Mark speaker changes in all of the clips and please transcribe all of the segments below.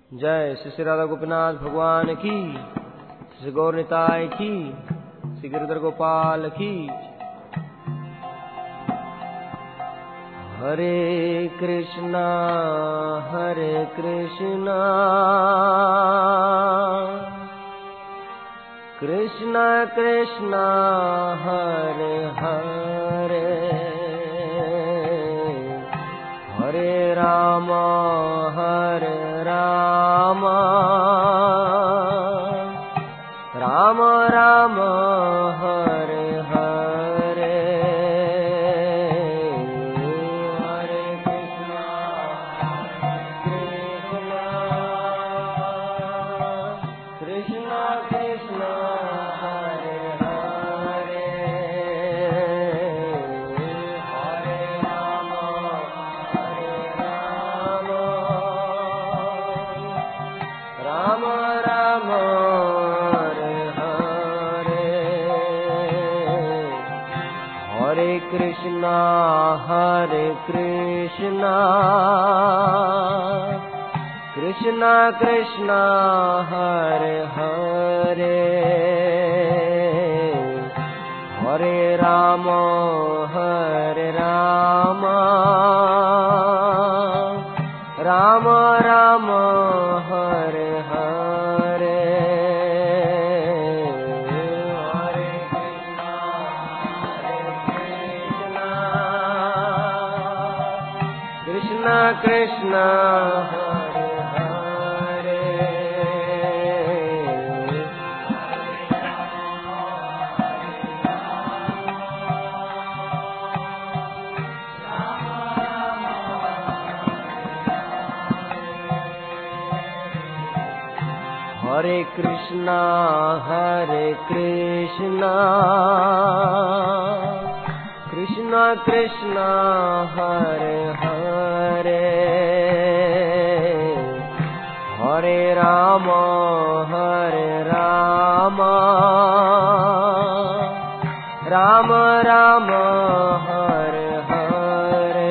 Speaker 1: जय श्री श्री राधा गोपीनाथ भगवान की, श्री गौर निताय की, श्री गिरिधर गोपाल की। हरे कृष्णा कृष्णा कृष्णा हरे हरे, हरे राम राम राम हरे हरे, हरे कृष्णा कृष्णा कृष्णा हरे हरे, हरे राम राम राम हरे हरे, हरे कृष्णा कृष्णा कृष्णा हरे हरे, हरे राम राम राम हरे हरे, हरे कृष्णा कृष्णा हरे हरे, हरे कृष्णा कृष्णा कृष्णा हरे हरे, हरे राम राम राम हरे हरे,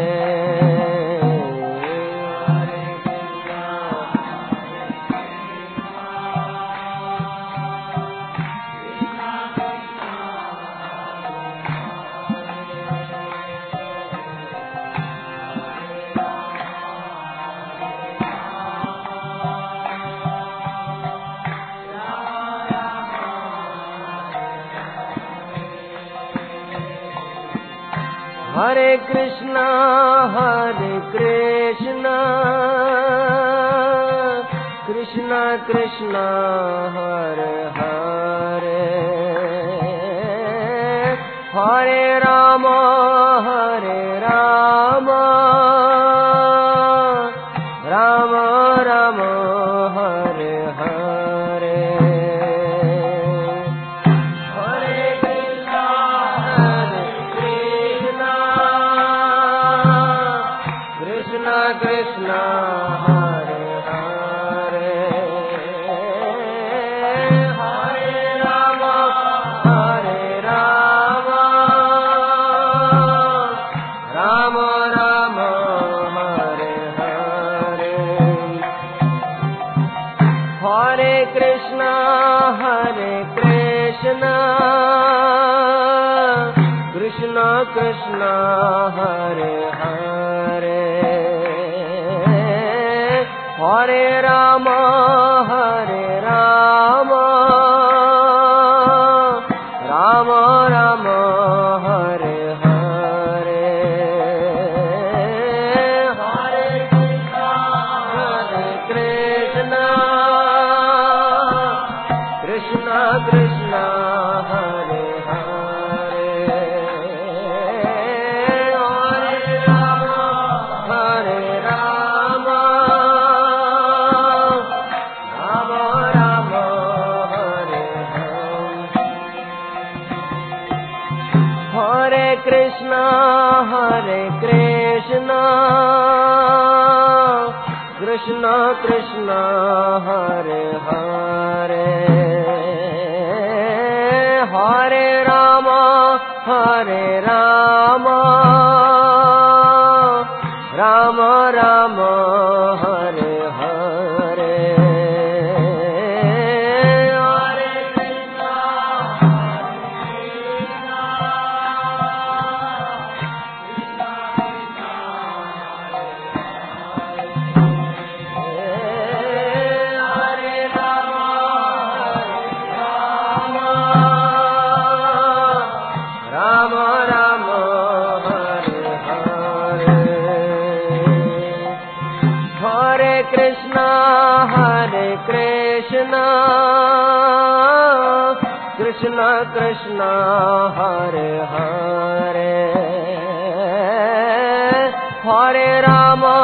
Speaker 1: हरे कृष्णा कृष्णा कृष्णा हरे हरे, हरे राम राम राम हरे हरे, हरे कृष्णा कृष्णा कृष्णा हरे हरे, हरे राम राम राम हरे हरे, हरे कृष्णा कृष्णा कृष्णा हरे हरे, हरे राम राम राम हरे हरे, हरे कृष्णा कृष्णा कृष्णा हरे हरे, हरे राम राम राम हरे हरे, हरे कृष्णा कृष्णा कृष्णा हरे हरे, हरे Ram Ram Ram Hare Hare, Hare Krishna, Krishna Krishna, Hare Hare, Hare Rama,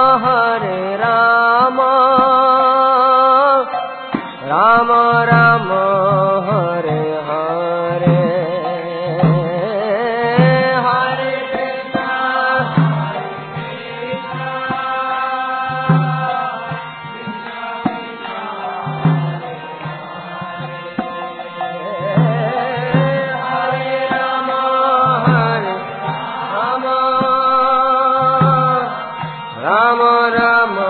Speaker 1: Rama Rama, Hare Hare. Hare Krishna, Rama Rama,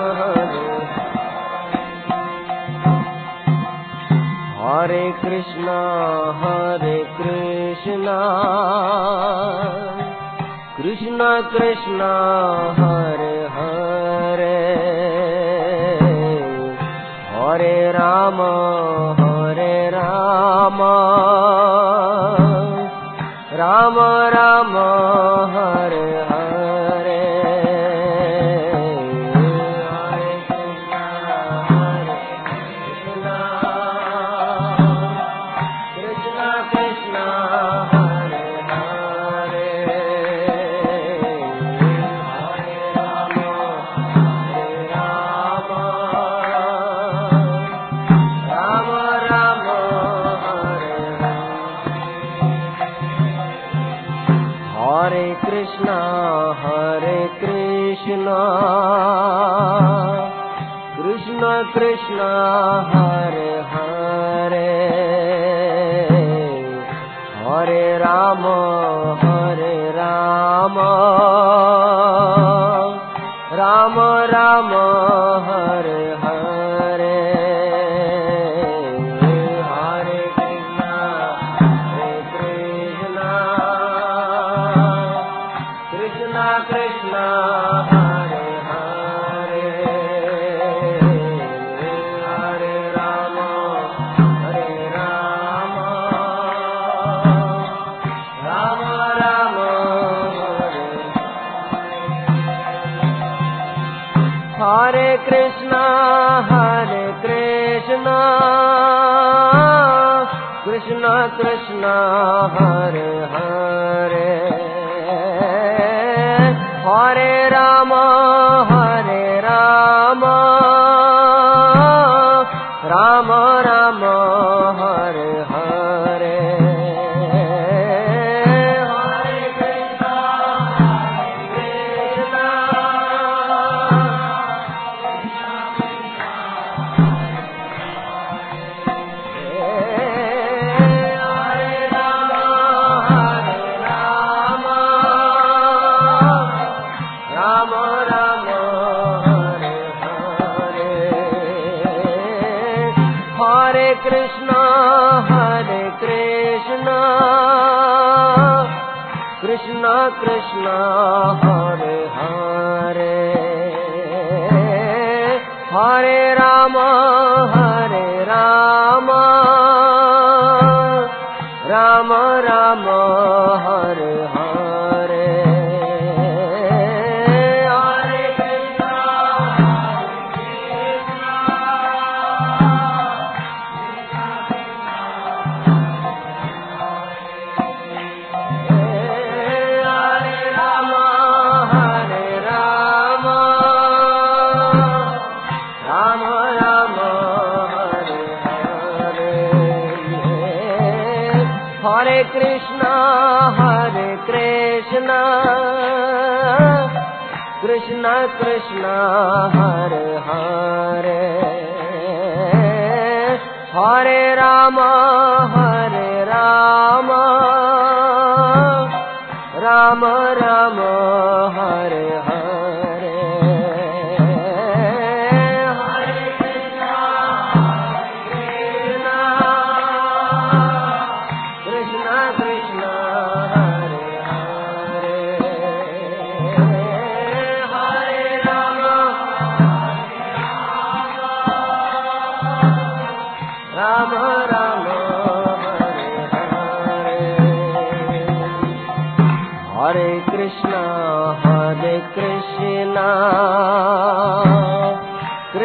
Speaker 1: Hare Krishna, Krishna Krishna, Hare Hare, Hare Rama, Rama Rama, Hare Hare. Hare Krishna, Krishna Krishna, Hare Hare, Hare Rama, Rama Rama, Hare Hare. Hare Krishna, Krishna Krishna, Hare Hare, Hare Rama, Rama Rama, Hare Hare. Hare Krishna, Krishna Krishna, Hare Hare, Hare Rama, Rama Rama, Hare. Hare Krishna, Krishna Krishna, Hare Hare, Hare Rama, Rama Rama, Hare Hare. Hare Krishna, Rama Rama, Hare Hare. Hare Krishna, Krishna Krishna, Hare Hare, Hare Rama, Rama Rama, Hare Hare. Hare Krishna, Hare Rama, Rama Rama, Hare Hare. Hare Krishna, Krishna Krishna, Hare Hare, Hare Rama, Rama Rama, Hare Hare. Hare Krishna, Krishna Krishna, Hare Hare, Hare Rama, Rama Rama, Hare Hare. Hare Krishna,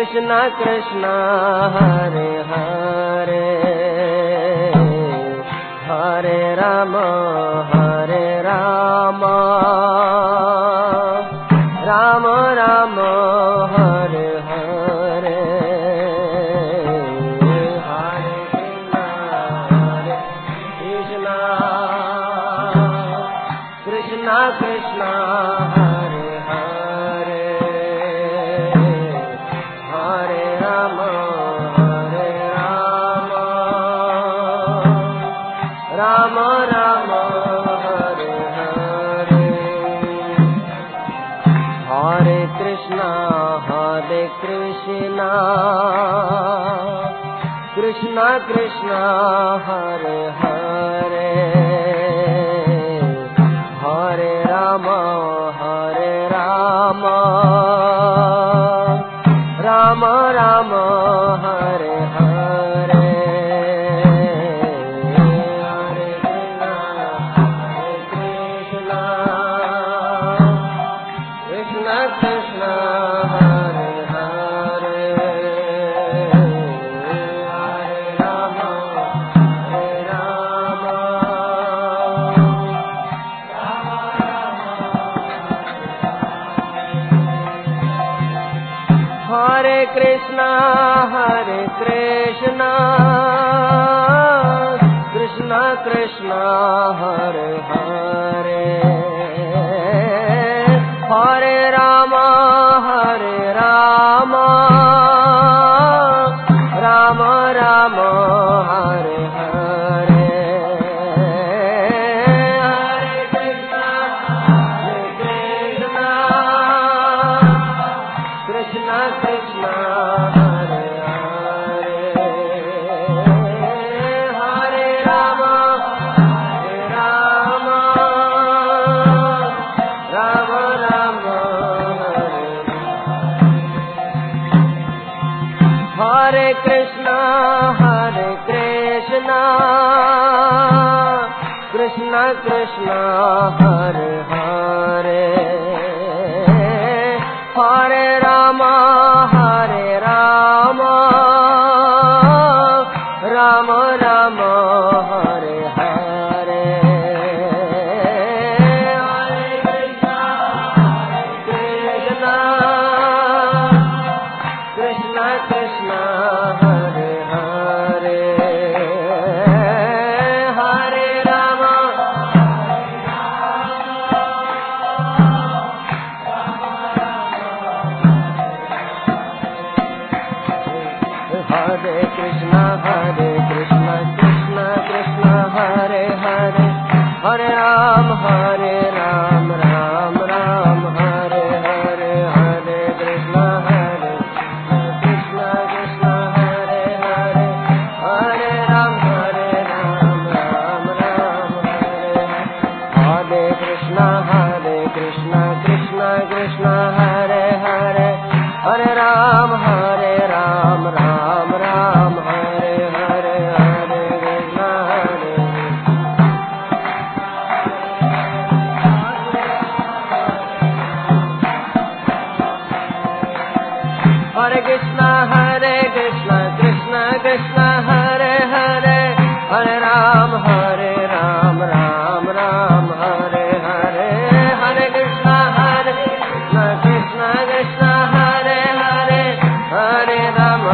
Speaker 1: Krishna Krishna Hare Hare Hare Ram Ram Ram Hare Hare Hare Krishna Krishna Krishna Hare Hare Hare Ram Ram Ram Hare Hare Hare Krishna Krishna Krishna Hare Hare Hare Ram Ram Ram Hare Hare Hare Krishna Krishna Krishna Hare Hare Hare Ram हरे कृष्ण कृष्ण कृष्ण हरे हरे हरे राम राम राम हरे हरे हरे कृष्ण कृष्ण कृष्ण हरे हरे हरे राम राम राम हरे कृष्ण कृष्ण कृष्ण हरे हरे हरे राम राम राम हरे हरे हरे कृष्ण कृष्ण कृष्ण हरे हरे हरे राम हरे कृष्ण कृष्ण कृष्ण हरे हरे हरे राम राम राम हरे हरे हरे कृष्ण कृष्ण कृष्ण हरे हरे हरे राम राम हरे हरे कृष्ण कृष्ण कृष्ण हरे हरे हरे राम राम हरे हरे हरे कृष्ण कृष्ण कृष्ण हरे हरे हरे राम राम हरे हरे हरे कृष्ण कृष्ण कृष्ण हरे हरे हरे राम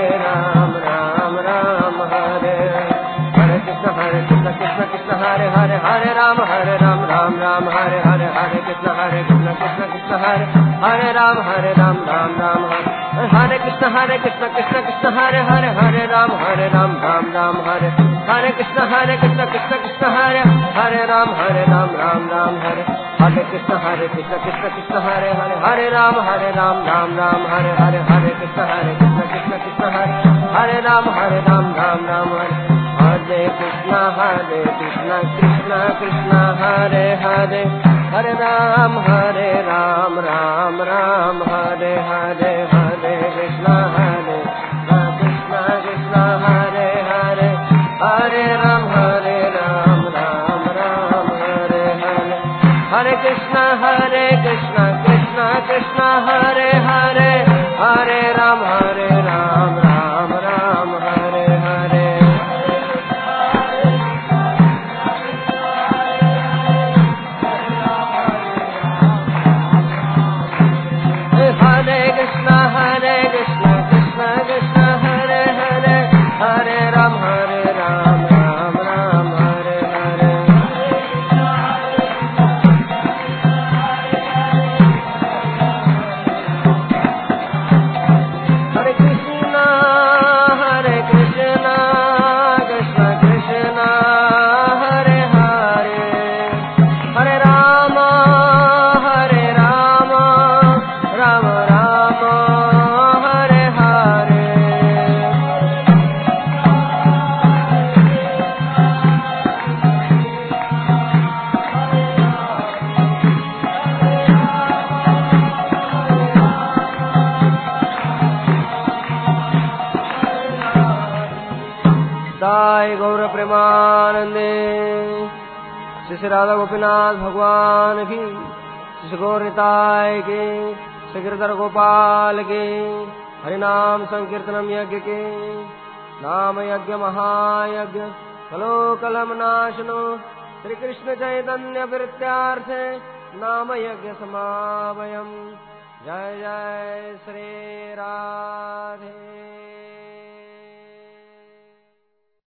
Speaker 1: राम हरे हरे कृष्ण कृष्ण कृष्ण हरे हरे हरे राम राम हरे हरे हरे कृष्ण कृष्ण कृष्ण हरे हरे राम राम हरे कृष्ण कृष्ण कृष्ण हरे हरे राम राम हरे हरे कृष्ण कृष्ण कृष्ण हरे हरे राम राम हरे हरे कृष्ण कृष्ण कृष्ण हरे हरे राम राम हरे हरे कृष्ण कृष्ण कृष्ण हरे हरे राम राम हरे हरे कृष्ण कृष्ण कृष्ण हरे हरे हरे राम राम हरे हरे हरे कृष्ण कृष्ण कृष्ण हरे हरे हरे राम राम हरे हरे हरे कृष्ण कृष्ण कृष्ण हरे हरे हरे राम निताय गौर प्रेमानंदे। श्री श्री राधा गोपीनाथ भगवान की, श्री गौर निताय के, श्री गिरधर गोपाल के। हरिनाम संकीर्तनम यज्ञ के, नाम यज्ञ महायज्ञ, कलो कलम नाशनो, श्री कृष्ण चैतन्य वृत्त्यार्थे नाम यज्ञ समावयम्। जय जय श्री राम।